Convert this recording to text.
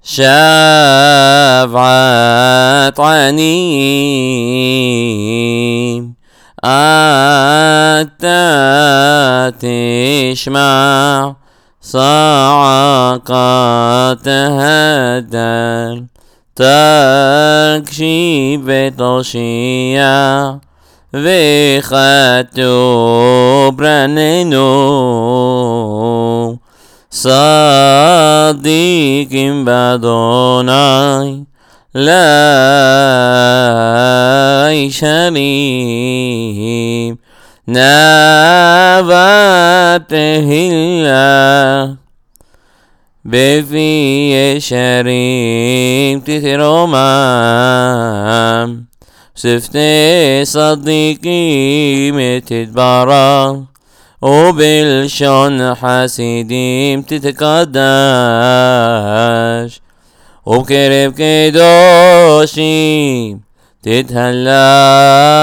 شفعة عنيم أنت تشمع صعقة هدر تكشي بتوشيع وخطو برننو صديق بدوناي لا شريم نبته الله بفي شريم تثرمام سفتي صديقي متتبارا وبالشون حسيديم تتقداش وبكرب كدوشيم تتهلا